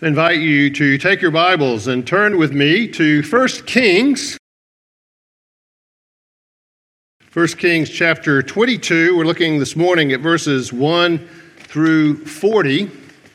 I invite you to take your Bibles and turn with me to 1 Kings. 1 Kings chapter 22. We're looking this morning at verses 1 through 40.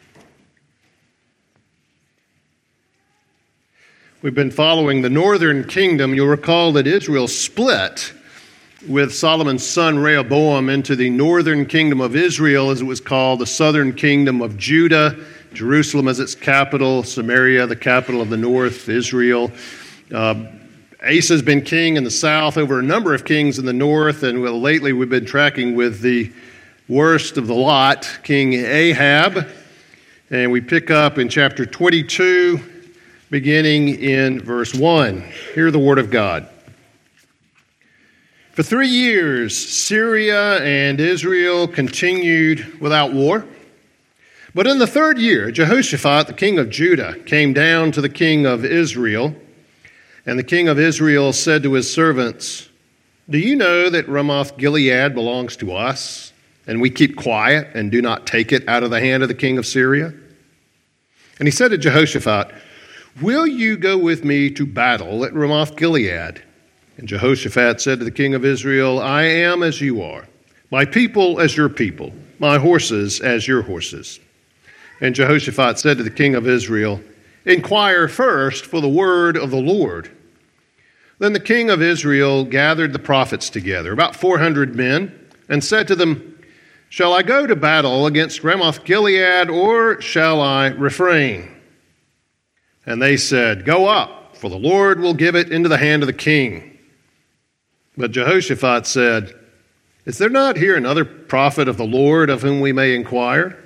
We've been following the northern kingdom. You'll recall that Israel split with Solomon's son Rehoboam into the northern kingdom of Israel, as it was called, the southern kingdom of Judah, Jerusalem as its capital, Samaria, the capital of the north, Israel. Asa's been king in the south, over a number of kings in the north, and lately we've been tracking with the worst of the lot, King Ahab. And we pick up in chapter 22, beginning in verse 1. Hear the word of God. For 3 years, Syria and Israel continued without war. But in the third year, Jehoshaphat, the king of Judah, came down to the king of Israel. And the king of Israel said to his servants, "Do you know that Ramoth-Gilead belongs to us, and we keep quiet and do not take it out of the hand of the king of Syria?" And he said to Jehoshaphat, "Will you go with me to battle at Ramoth-Gilead?" And Jehoshaphat said to the king of Israel, "I am as you are, my people as your people, my horses as your horses." And Jehoshaphat said to the king of Israel, "Inquire first for the word of the Lord." Then the king of Israel gathered the prophets together, about 400 men, and said to them, "Shall I go to battle against Ramoth-Gilead, or shall I refrain?" And they said, "Go up, for the Lord will give it into the hand of the king." But Jehoshaphat said, "Is there not here another prophet of the Lord of whom we may inquire?"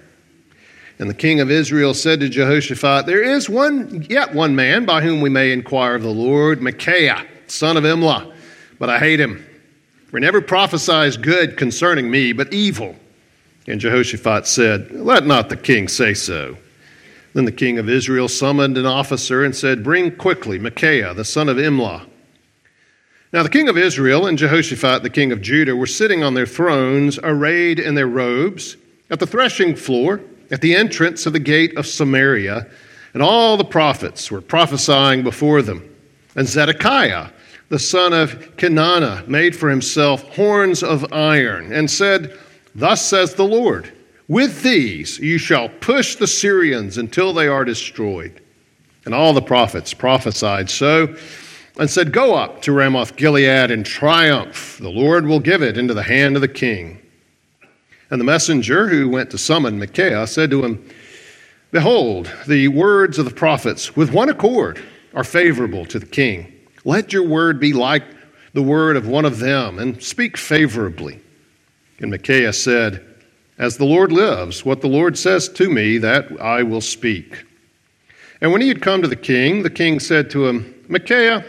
And the king of Israel said to Jehoshaphat, "There is yet one man by whom we may inquire of the Lord, Micaiah, son of Imlah, but I hate him. For he never prophesies good concerning me, but evil." And Jehoshaphat said, "Let not the king say so." Then the king of Israel summoned an officer and said, "Bring quickly Micaiah, the son of Imlah." Now the king of Israel and Jehoshaphat, the king of Judah, were sitting on their thrones, arrayed in their robes, at the threshing floor, at the entrance of the gate of Samaria, and all the prophets were prophesying before them. And Zedekiah, the son of Kenana, made for himself horns of iron, and said, "Thus says the Lord, with these you shall push the Syrians until they are destroyed." And all the prophets prophesied so, and said, "Go up to Ramoth-Gilead and triumph. The Lord will give it into the hand of the king." And the messenger who went to summon Micaiah said to him, "Behold, the words of the prophets with one accord are favorable to the king. Let your word be like the word of one of them, and speak favorably." And Micaiah said, "As the Lord lives, what the Lord says to me, that I will speak." And when he had come to the king said to him, "Micaiah,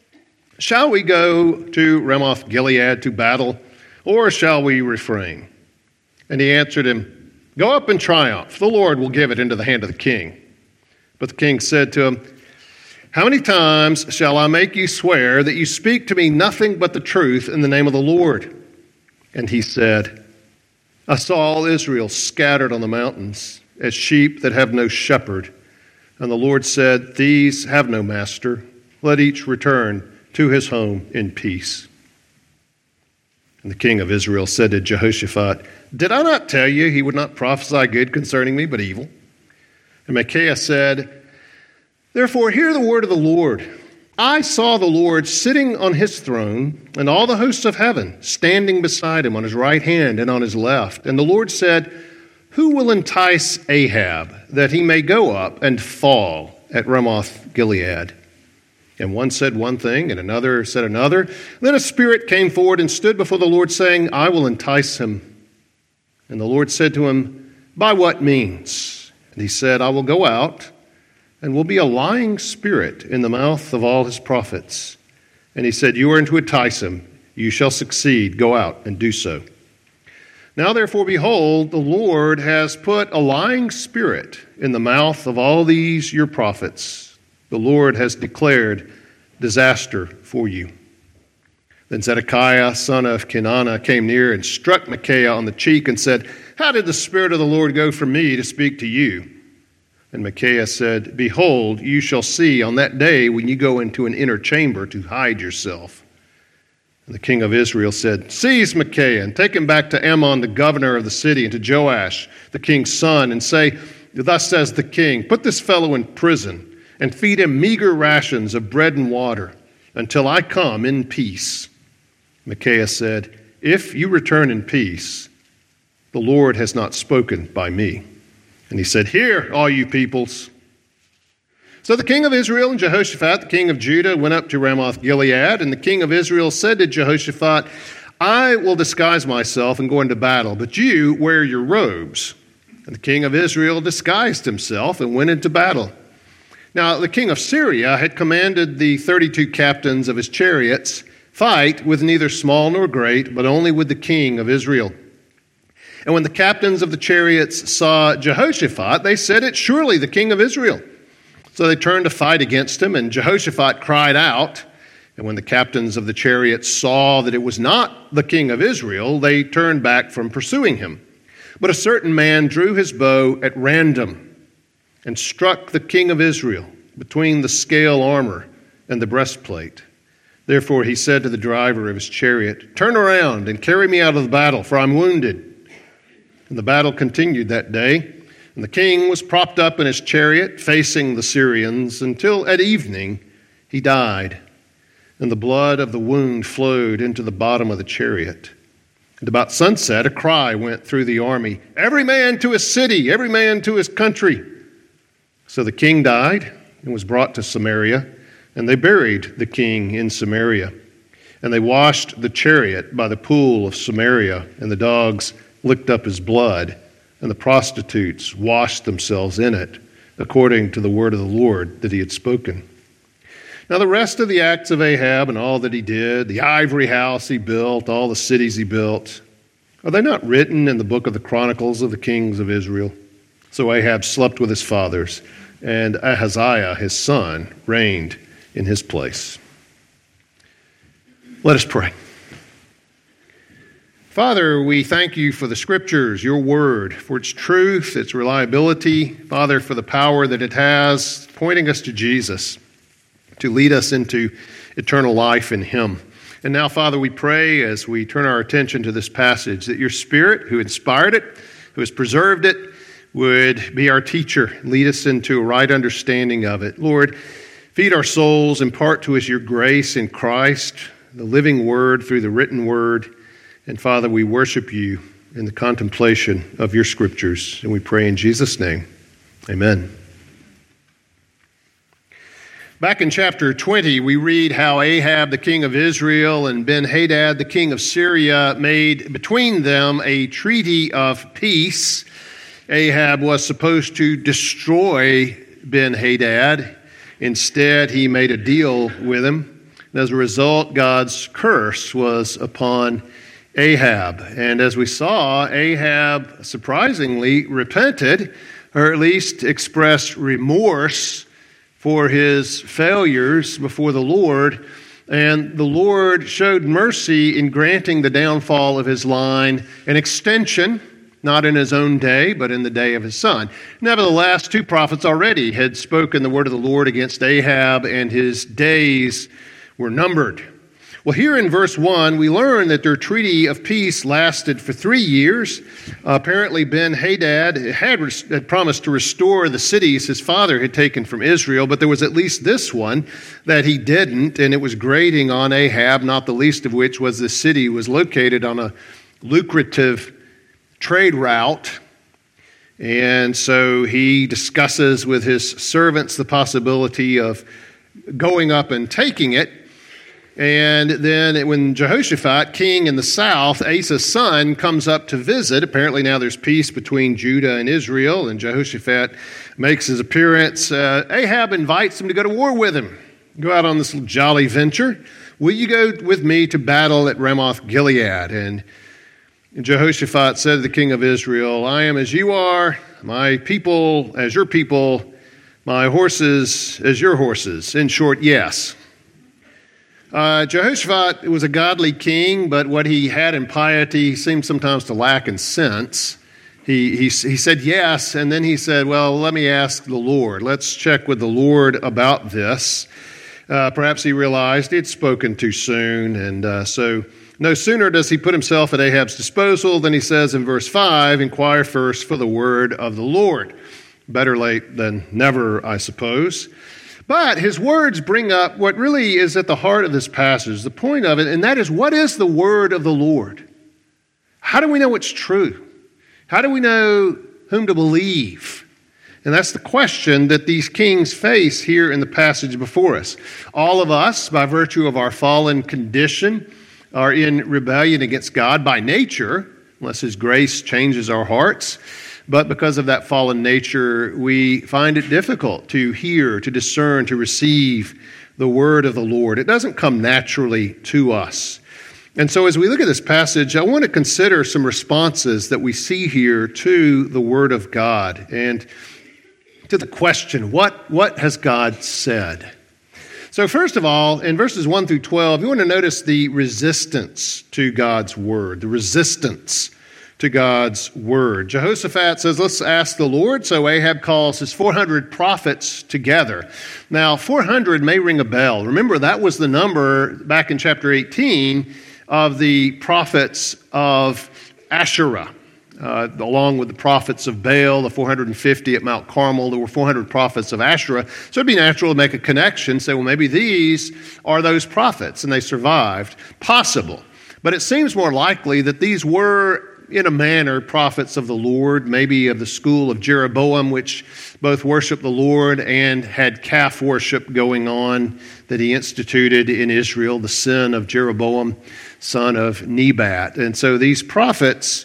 shall we go to Ramoth-Gilead to battle, or shall we refrain?" And he answered him, "Go up and triumph. The Lord will give it into the hand of the king." But the king said to him, "How many times shall I make you swear that you speak to me nothing but the truth in the name of the Lord?" And he said, "I saw all Israel scattered on the mountains, as sheep that have no shepherd. And the Lord said, 'These have no master. Let each return to his home in peace.'" And the king of Israel said to Jehoshaphat, "Did I not tell you he would not prophesy good concerning me, but evil?" And Micaiah said, "Therefore hear the word of the Lord. I saw the Lord sitting on his throne, and all the hosts of heaven standing beside him on his right hand and on his left. And the Lord said, 'Who will entice Ahab, that he may go up and fall at Ramoth-Gilead?' And one said one thing, and another said another. Then a spirit came forward and stood before the Lord, saying, 'I will entice him.' And the Lord said to him, 'By what means?' And he said, 'I will go out, and will be a lying spirit in the mouth of all his prophets.' And he said, 'You are to entice him. You shall succeed. Go out and do so.' Now therefore, behold, the Lord has put a lying spirit in the mouth of all these your prophets. The Lord has declared disaster for you." Then Zedekiah, son of Kenana, came near and struck Micaiah on the cheek and said, "How did the Spirit of the Lord go from me to speak to you?" And Micaiah said, Behold, you shall see on that day when you go into an inner chamber to hide yourself. And the king of Israel said, Seize Micaiah and take him back to Ammon, the governor of the city, and to Joash, the king's son, and say, Thus says the king, Put this fellow in prison and feed him meager rations of bread and water until I come in peace. Micaiah said, If you return in peace, the Lord has not spoken by me. And he said, Hear, all you peoples. So the king of Israel and Jehoshaphat, the king of Judah, went up to Ramoth Gilead, and the king of Israel said to Jehoshaphat, I will disguise myself and go into battle, but you wear your robes. And the king of Israel disguised himself and went into battle. Now the king of Syria had commanded the 32 captains of his chariots, Fight with neither small nor great, but only with the king of Israel. And when the captains of the chariots saw Jehoshaphat, they said, It's surely the king of Israel. So they turned to fight against him, and Jehoshaphat cried out. And when the captains of the chariots saw that it was not the king of Israel, they turned back from pursuing him. But a certain man drew his bow at random and struck the king of Israel between the scale armor and the breastplate. Therefore he said to the driver of his chariot, Turn around and carry me out of the battle, for I'm wounded. And the battle continued that day. And the king was propped up in his chariot, facing the Syrians, until at evening he died. And the blood of the wound flowed into the bottom of the chariot. And about sunset, a cry went through the army, Every man to his city, every man to his country. So the king died and was brought to Samaria, and they buried the king in Samaria. And they washed the chariot by the pool of Samaria, and the dogs licked up his blood. And the prostitutes washed themselves in it, according to the word of the Lord that he had spoken. Now the rest of the acts of Ahab and all that he did, the ivory house he built, all the cities he built, are they not written in the book of the Chronicles of the kings of Israel? So Ahab slept with his fathers, and Ahaziah his son reigned in his place. Let us pray. Father, we thank you for the Scriptures, your word, for its truth, its reliability. Father, for the power that it has, pointing us to Jesus, to lead us into eternal life in him. And now, Father, we pray as we turn our attention to this passage that your Spirit, who inspired it, who has preserved it, would be our teacher, lead us into a right understanding of it. Lord, feed our souls, impart to us your grace in Christ, the living word through the written word. And Father, we worship you in the contemplation of your Scriptures, and we pray in Jesus' name. Amen. Back in chapter 20, we read how Ahab, the king of Israel, and Ben-Hadad, the king of Syria, made between them a treaty of peace. Ahab was supposed to destroy Ben-Hadad. Instead, he made a deal with him. And as a result, God's curse was upon Ahab. And as we saw, Ahab surprisingly repented, or at least expressed remorse for his failures before the Lord. And the Lord showed mercy in granting the downfall of his line an extension, not in his own day, but in the day of his son. Nevertheless, two prophets already had spoken the word of the Lord against Ahab, and his days were numbered. Well, here in verse 1, we learn that their treaty of peace lasted for 3 years. Apparently, Ben-Hadad had promised to restore the cities his father had taken from Israel, but there was at least this one that he didn't, and it was grating on Ahab, not the least of which was the city was located on a lucrative trade route. And so he discusses with his servants the possibility of going up and taking it. And then when Jehoshaphat, king in the south, Asa's son, comes up to visit, apparently now there's peace between Judah and Israel, and Jehoshaphat makes his appearance. Ahab invites him to go to war with him, go out on this jolly venture. Will you go with me to battle at Ramoth Gilead? And Jehoshaphat said to the king of Israel, I am as you are, my people as your people, my horses as your horses. In short, yes. Jehoshaphat was a godly king, but what he had in piety seemed sometimes to lack in sense. He said yes, and then he said, well, let me ask the Lord. Let's check with the Lord about this. Perhaps he realized he had spoken too soon, and so no sooner does he put himself at Ahab's disposal than he says in verse 5, inquire first for the word of the Lord. Better late than never, I suppose. But his words bring up what really is at the heart of this passage, the point of it, and that is, what is the word of the Lord? How do we know it's true? How do we know whom to believe? And that's the question that these kings face here in the passage before us. All of us, by virtue of our fallen condition, are in rebellion against God by nature, unless His grace changes our hearts. But because of that fallen nature, we find it difficult to hear, to discern, to receive the word of the Lord. It doesn't come naturally to us. And so as we look at this passage, I want to consider some responses that we see here to the word of God and to the question, what has God said? So first of all, in verses 1 through 12, you want to notice the resistance to God's word, the resistance to God's word. Jehoshaphat says, let's ask the Lord. So Ahab calls his 400 prophets together. Now, 400 may ring a bell. Remember, that was the number back in chapter 18 of the prophets of Asherah. Along with the prophets of Baal, the 450 at Mount Carmel, there were 400 prophets of Asherah. So it'd be natural to make a connection, say, well, maybe these are those prophets, and they survived. Possible. But it seems more likely that these were, in a manner, prophets of the Lord, maybe of the school of Jeroboam, which both worshiped the Lord and had calf worship going on that he instituted in Israel, the sin of Jeroboam, son of Nebat. And so these prophets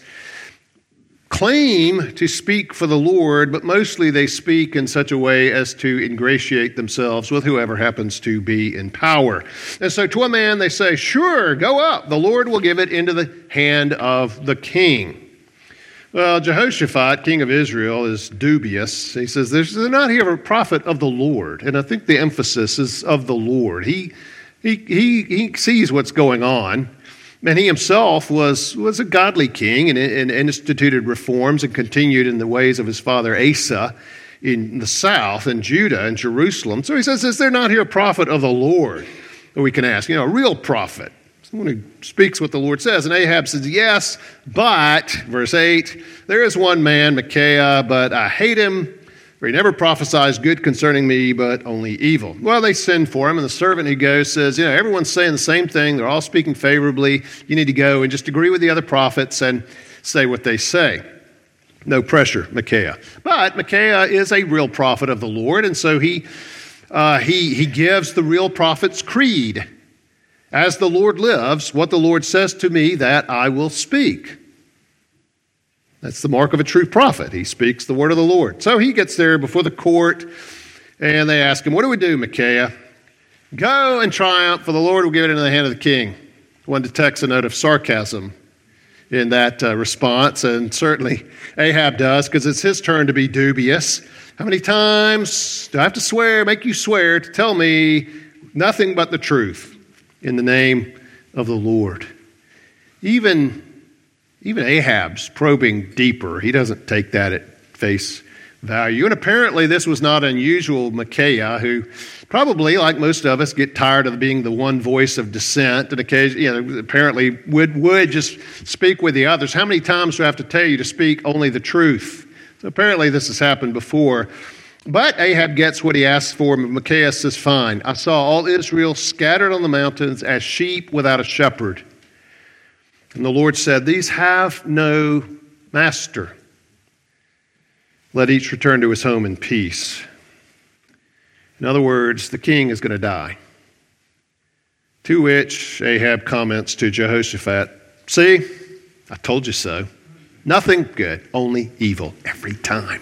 claim to speak for the Lord, but mostly they speak in such a way as to ingratiate themselves with whoever happens to be in power. And so to a man they say, sure, go up. The Lord will give it into the hand of the king. Well, Jehoshaphat, king of Israel, is dubious. He says, there's not here a prophet of the Lord. And I think the emphasis is of the Lord. He sees what's going on. And he himself was a godly king and instituted reforms and continued in the ways of his father Asa in the south, in Judah and Jerusalem. So he says, is there not here a prophet of the Lord? And we can ask, a real prophet, someone who speaks what the Lord says. And Ahab says, yes, but, verse 8, there is one man, Micaiah, but I hate him, for he never prophesies good concerning me, but only evil. Well, they send for him, and the servant who goes says, everyone's saying the same thing. They're all speaking favorably. You need to go and just agree with the other prophets and say what they say. No pressure, Micaiah. But Micaiah is a real prophet of the Lord, and so he gives the real prophet's creed. As the Lord lives, what the Lord says to me, that I will speak. That's the mark of a true prophet. He speaks the word of the Lord. So he gets there before the court, and they ask him, what do we do, Micaiah? Go and triumph, for the Lord will give it into the hand of the king. One detects a note of sarcasm in that response, and certainly Ahab does, because it's his turn to be dubious. How many times do I have to make you swear to tell me nothing but the truth in the name of the Lord? Even Ahab's probing deeper. He doesn't take that at face value. And apparently this was not unusual. Micaiah, who probably, like most of us, get tired of being the one voice of dissent and occasionally, apparently would just speak with the others. How many times do I have to tell you to speak only the truth? So apparently this has happened before. But Ahab gets what he asks for. Micaiah says, fine. I saw all Israel scattered on the mountains as sheep without a shepherd. And the Lord said, these have no master. Let each return to his home in peace. In other words, the king is going to die. To which Ahab comments to Jehoshaphat, see, I told you so. Nothing good, only evil every time.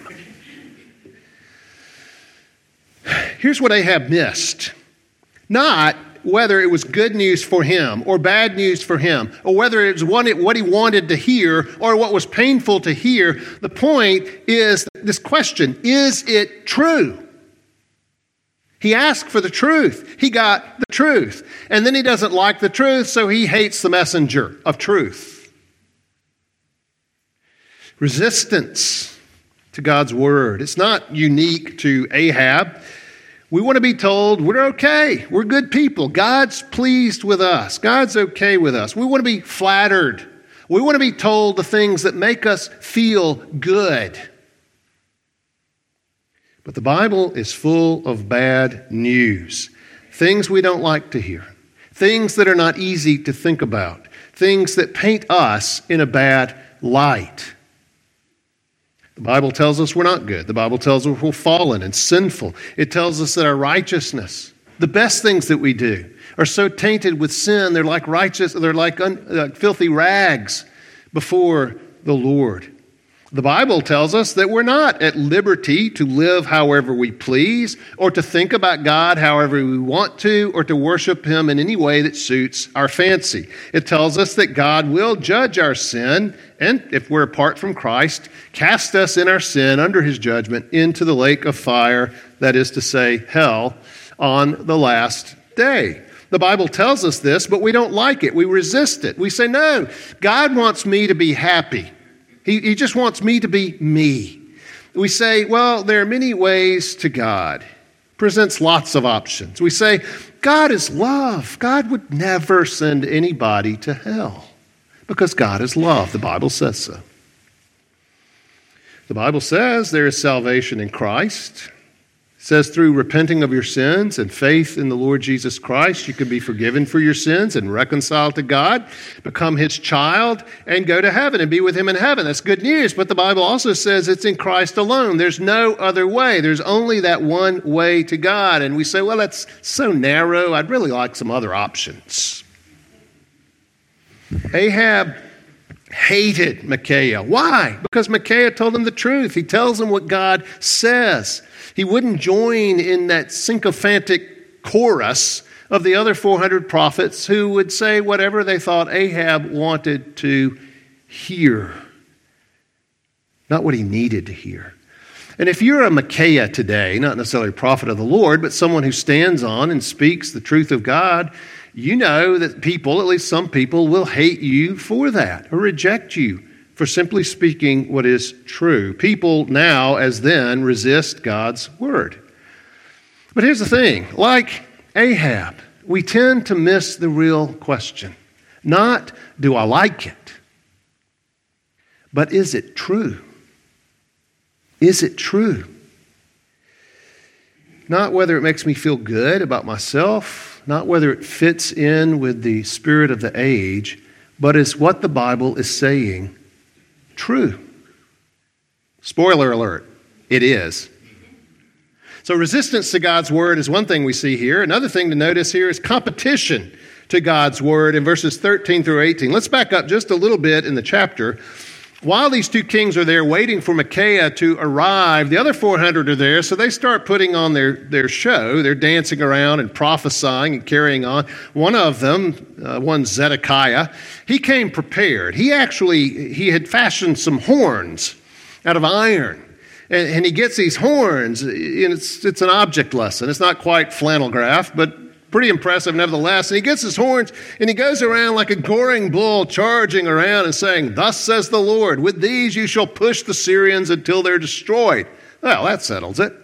Here's what Ahab missed. Not whether it was good news for him or bad news for him, or whether it was what he wanted to hear or what was painful to hear. The point is this question, is it true? He asked for the truth. He got the truth. And then he doesn't like the truth, so he hates the messenger of truth. Resistance to God's word. It's not unique to Ahab. We want to be told we're okay. We're good people. God's pleased with us. God's okay with us. We want to be flattered. We want to be told the things that make us feel good. But the Bible is full of bad news. Things we don't like to hear. Things that are not easy to think about. Things that paint us in a bad light. The Bible tells us we're not good. The Bible tells us we're fallen and sinful. It tells us that our righteousness, the best things that we do, are so tainted with sin, they're like filthy rags before the Lord. The Bible tells us that we're not at liberty to live however we please, or to think about God however we want to, or to worship Him in any way that suits our fancy. It tells us that God will judge our sin, and if we're apart from Christ, cast us in our sin under His judgment into the lake of fire, that is to say, hell, on the last day. The Bible tells us this, but we don't like it. We resist it. We say, no, God wants me to be happy. He just wants me to be me. We say, well, there are many ways to God. Presents lots of options. We say, God is love. God would never send anybody to hell because God is love. The Bible says so. The Bible says there is salvation in Christ. It says through repenting of your sins and faith in the Lord Jesus Christ, you can be forgiven for your sins and reconciled to God, become His child, and go to heaven and be with Him in heaven. That's good news, but the Bible also says it's in Christ alone. There's no other way. There's only that one way to God. And we say, well, that's so narrow. I'd really like some other options. Ahab hated Micaiah. Why? Because Micaiah told him the truth. He tells him what God says. He wouldn't join in that sycophantic chorus of the other 400 prophets who would say whatever they thought Ahab wanted to hear, not what he needed to hear. And if you're a Micaiah today, not necessarily a prophet of the Lord, but someone who stands on and speaks the truth of God, you know that people, at least some people, will hate you for that or reject you for simply speaking what is true. People now, as then, resist God's word. But here's the thing. Like Ahab, we tend to miss the real question. Not, do I like it? But is it true? Is it true? Not whether it makes me feel good about myself, not whether it fits in with the spirit of the age, but is what the Bible is saying true? Spoiler alert, it is. So resistance to God's word is one thing we see here. Another thing to notice here is competition to God's word in verses 13 through 18. Let's back up just a little bit in the chapter. While these two kings are there waiting for Micaiah to arrive, the other 400 are there, so they start putting on their show. They're dancing around and prophesying and carrying on. One of them, one Zedekiah, he came prepared. He had fashioned some horns out of iron. And he gets these horns, and it's an object lesson. It's not quite flannel graph, but pretty impressive nevertheless. And he gets his horns and he goes around like a goring bull, charging around and saying, "Thus says the Lord, with these you shall push the Syrians until they're destroyed." Well, that settles it.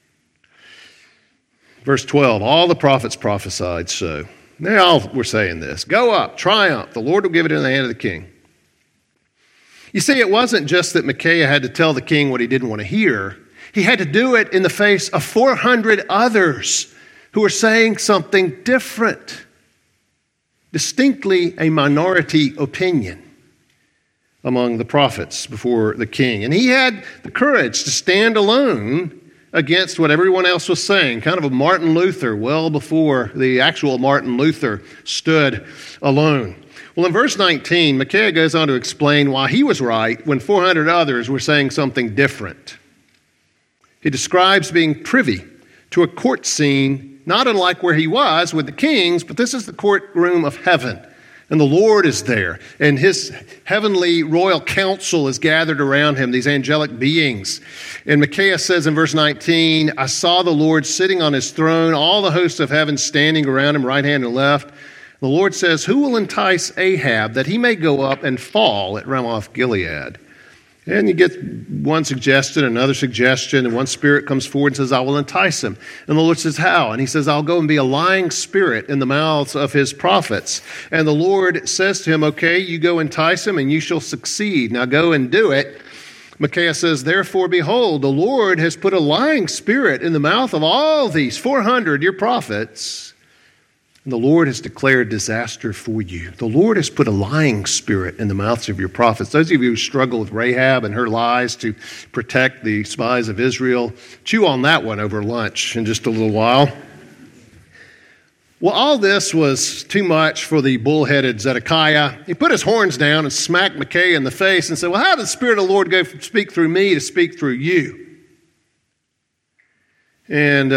Verse 12, all the prophets prophesied so. Now we're saying this. Go up, triumph. The Lord will give it in the hand of the king. You see, it wasn't just that Micaiah had to tell the king what he didn't want to hear. He had to do it in the face of 400 others who are saying something different, distinctly a minority opinion among the prophets before the king. And he had the courage to stand alone against what everyone else was saying, kind of a Martin Luther, well before the actual Martin Luther stood alone. Well, in verse 19, Micaiah goes on to explain why he was right when 400 others were saying something different. He describes being privy to a court scene not unlike where he was with the kings, but this is the courtroom of heaven. And the Lord is there, and his heavenly royal council is gathered around him, these angelic beings. And Micaiah says in verse 19, I saw the Lord sitting on his throne, all the hosts of heaven standing around him, right hand and left. The Lord says, who will entice Ahab that he may go up and fall at Ramoth Gilead? And you get one suggestion, another suggestion, and one spirit comes forward and says, I will entice him. And the Lord says, how? And he says, I'll go and be a lying spirit in the mouths of his prophets. And the Lord says to him, okay, you go entice him and you shall succeed. Now go and do it. Micaiah says, therefore, behold, the Lord has put a lying spirit in the mouth of all these 400, your prophets. And the Lord has declared disaster for you. The Lord has put a lying spirit in the mouths of your prophets. Those of you who struggle with Rahab and her lies to protect the spies of Israel, chew on that one over lunch in just a little while. Well, all this was too much for the bullheaded Zedekiah. He put his horns down and smacked Micaiah in the face and said, well, how did the Spirit of the Lord go from speak through me to speak through you? And,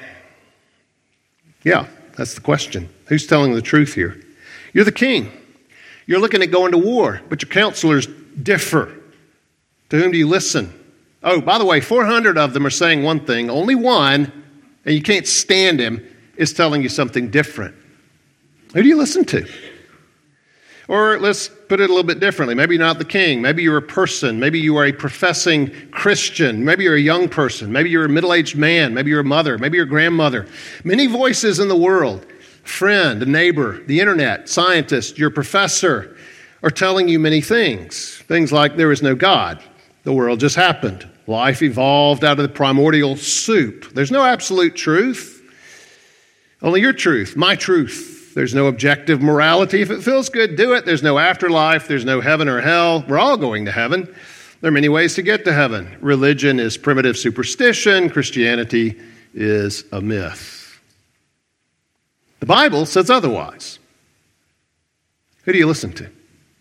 that's the question. Who's telling the truth here? You're the king. You're looking at going to war, but your counselors differ. To whom do you listen? Oh, by the way, 400 of them are saying one thing. Only one, and you can't stand him, is telling you something different. Who do you listen to? Or let's put it a little bit differently. Maybe you're not the king. Maybe you're a person. Maybe you are a professing Christian. Maybe you're a young person. Maybe you're a middle-aged man. Maybe you're a mother. Maybe you're a grandmother. Many voices in the world, a friend, a neighbor, the internet, scientists, your professor, are telling you many things. Things like there is no God. The world just happened. Life evolved out of the primordial soup. There's no absolute truth. Only your truth, my truth. There's no objective morality. If it feels good, do it. There's no afterlife. There's no heaven or hell. We're all going to heaven. There are many ways to get to heaven. Religion is primitive superstition. Christianity is a myth. The Bible says otherwise. Who do you listen to?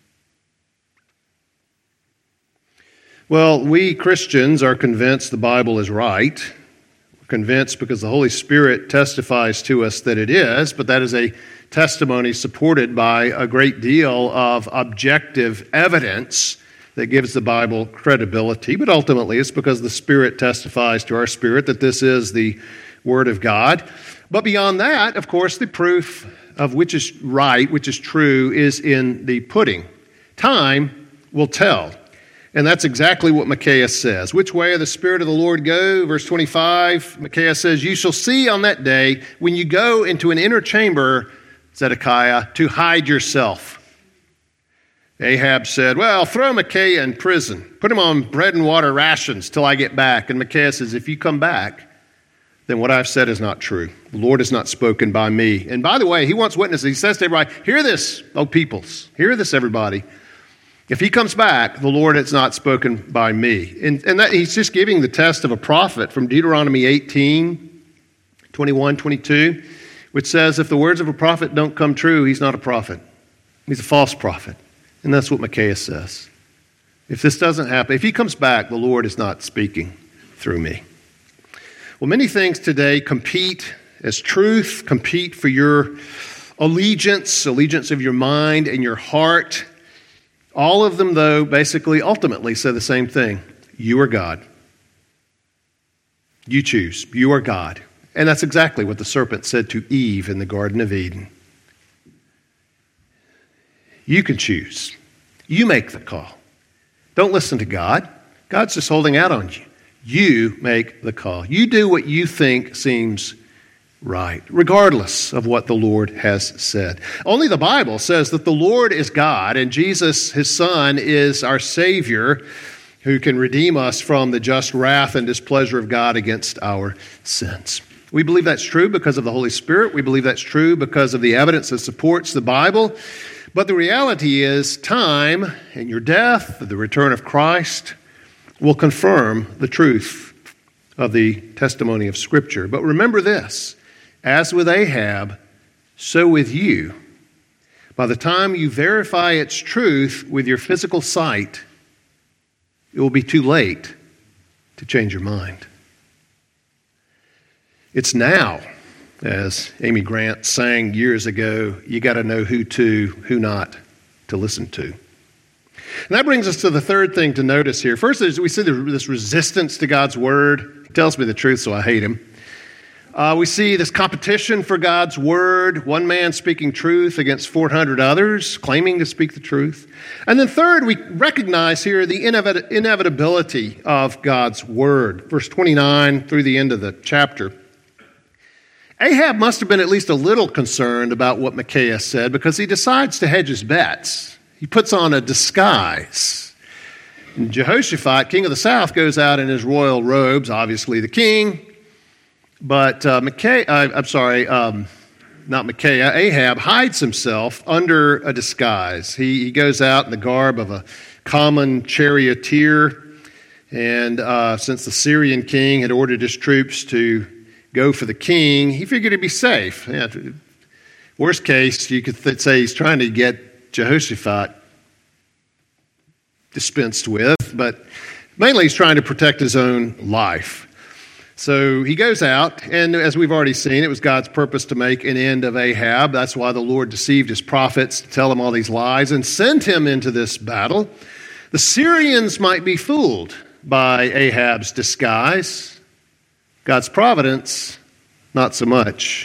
Well, we Christians are convinced the Bible is right. We're convinced because the Holy Spirit testifies to us that it is, but that is a testimony supported by a great deal of objective evidence that gives the Bible credibility. But ultimately, it's because the Spirit testifies to our spirit that this is the Word of God. But beyond that, of course, the proof of which is right, which is true, is in the pudding. Time will tell. And that's exactly what Micaiah says. Which way of the Spirit of the Lord go? Verse 25, Micaiah says, you shall see on that day when you go into an inner chamber, Zedekiah, to hide yourself. Ahab said, well, throw Micaiah in prison. Put him on bread and water rations till I get back. And Micaiah says, if you come back, then what I've said is not true. The Lord has not spoken by me. And by the way, he wants witnesses. He says to everybody, hear this, O peoples. Hear this, everybody. If he comes back, the Lord has not spoken by me. And that he's just giving the test of a prophet from Deuteronomy 18, 21, 22, which says if the words of a prophet don't come true, he's not a prophet. He's a false prophet. And that's what Micaiah says. If this doesn't happen, if he comes back, the Lord is not speaking through me. Well, many things today compete as truth, compete for your allegiance of your mind and your heart. All of them, though, basically, ultimately say the same thing. You are God. You choose. You are God. And that's exactly what the serpent said to Eve in the Garden of Eden. You can choose. You make the call. Don't listen to God. God's just holding out on you. You make the call. You do what you think seems right, regardless of what the Lord has said. Only the Bible says that the Lord is God and Jesus, his Son, is our Savior who can redeem us from the just wrath and displeasure of God against our sins. We believe that's true because of the Holy Spirit. We believe that's true because of the evidence that supports the Bible. But the reality is time and your death, the return of Christ, will confirm the truth of the testimony of Scripture. But remember this. As with Ahab, so with you. By the time you verify its truth with your physical sight, it will be too late to change your mind. It's now, as Amy Grant sang years ago, you got to know who not to listen to. And that brings us to the third thing to notice here. First, we see this resistance to God's word. He tells me the truth, so I hate him. We see this competition for God's word, one man speaking truth against 400 others claiming to speak the truth. And then third, we recognize here the inevitability of God's word. Verse 29 through the end of the chapter. Ahab must have been at least a little concerned about what Micaiah said because he decides to hedge his bets. He puts on a disguise. And Jehoshaphat, king of the south, goes out in his royal robes, obviously the king. But Ahab hides himself under a disguise. He goes out in the garb of a common charioteer. And since the Syrian king had ordered his troops to go for the king, he figured he'd be safe. Yeah, worst case, you could say he's trying to get Jehoshaphat dispensed with, but mainly he's trying to protect his own life. So he goes out, and as we've already seen, it was God's purpose to make an end of Ahab. That's why the Lord deceived his prophets to tell him all these lies and sent him into this battle. The Syrians might be fooled by Ahab's disguise. God's providence, not so much.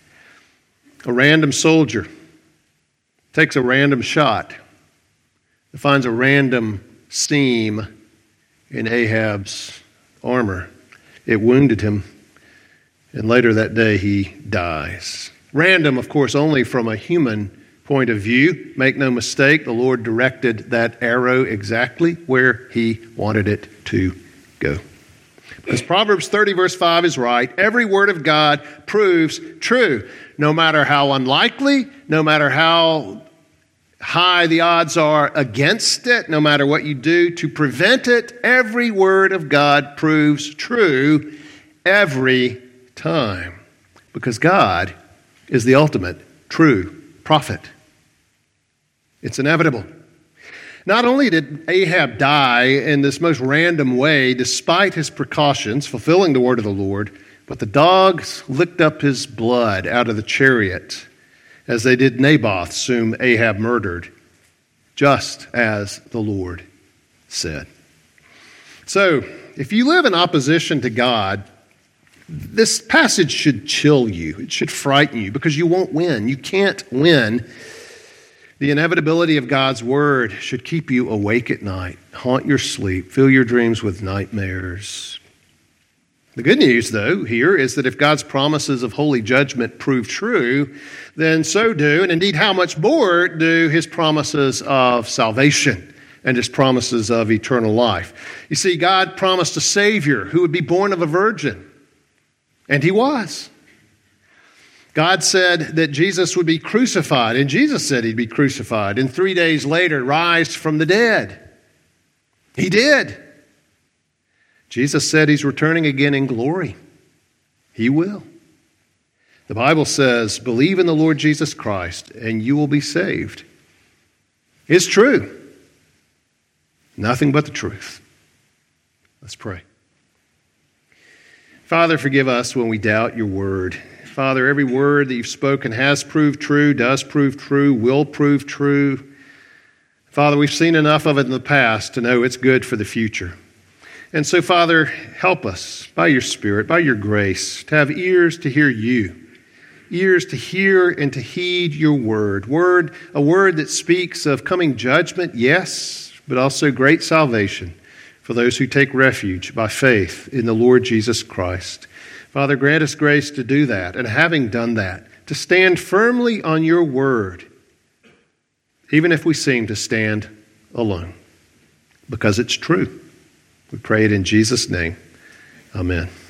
A random soldier takes a random shot. It finds a random seam in Ahab's armor. It wounded him, and later that day he dies. Random, of course, only from a human point of view. Make no mistake, the Lord directed that arrow exactly where he wanted it to go. Because Proverbs 30 verse 5 is right, every word of God proves true. No matter how unlikely, no matter how high the odds are against it, no matter what you do to prevent it, every word of God proves true every time. Because God is the ultimate true prophet. It's inevitable. Not only did Ahab die in this most random way, despite his precautions, fulfilling the word of the Lord, but the dogs licked up his blood out of the chariot, as they did Naboth, whom Ahab murdered, just as the Lord said. So, if you live in opposition to God, this passage should chill you. It should frighten you because you won't win. You can't win. The inevitability of God's word should keep you awake at night, haunt your sleep, fill your dreams with nightmares. The good news, though, here is that if God's promises of holy judgment prove true, then so do, and indeed how much more do his promises of salvation and his promises of eternal life. You see, God promised a Savior who would be born of a virgin, and he was. God said that Jesus would be crucified, and Jesus said he'd be crucified, and 3 days later rise from the dead. He did. Jesus said he's returning again in glory. He will. The Bible says, believe in the Lord Jesus Christ and you will be saved. It's true. Nothing but the truth. Let's pray. Father, forgive us when we doubt your word. Father, every word that you've spoken has proved true, does prove true, will prove true. Father, we've seen enough of it in the past to know it's good for the future. And so, Father, help us by your Spirit, by your grace, to have ears to hear you, ears to hear and to heed your word. A word that speaks of coming judgment, yes, but also great salvation for those who take refuge by faith in the Lord Jesus Christ. Father, grant us grace to do that, and having done that, to stand firmly on your word, even if we seem to stand alone, because it's true. We pray it in Jesus' name. Amen.